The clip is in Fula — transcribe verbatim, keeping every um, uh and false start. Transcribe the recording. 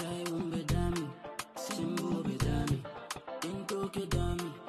Sai umbe dami, simbu bedami, into ke dami.